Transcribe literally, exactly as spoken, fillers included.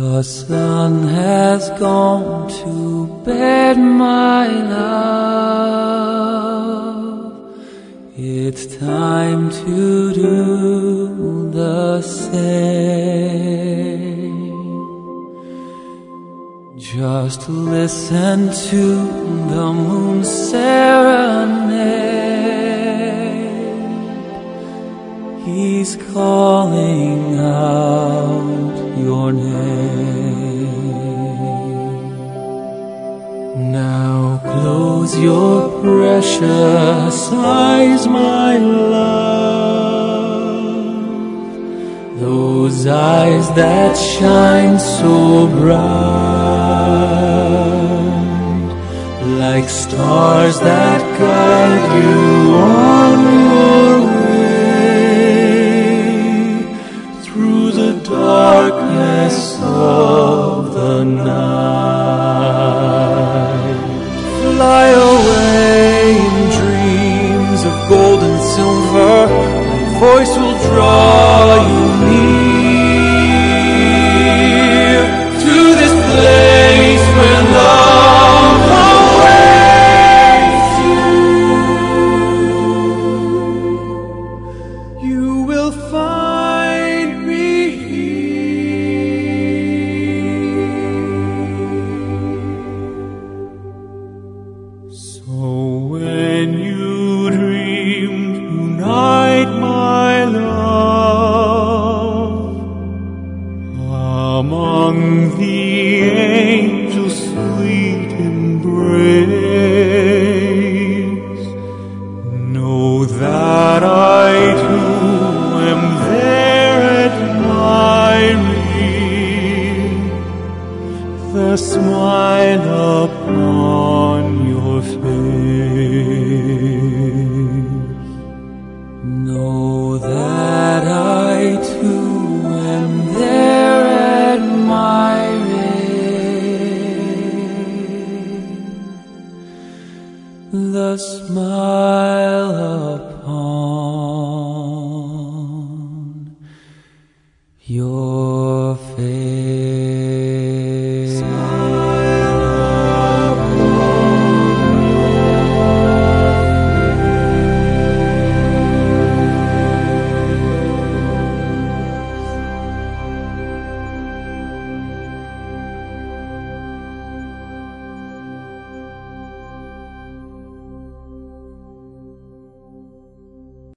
The sun has gone to bed, my love. It's time to do the same. Just listen to the moon's serenade. He's calling out your name. Now close your precious eyes, my love. Those eyes that shine so bright, like stars that guide you on your way through the darkness of the night. Fly away in dreams of gold and silver. My voice will draw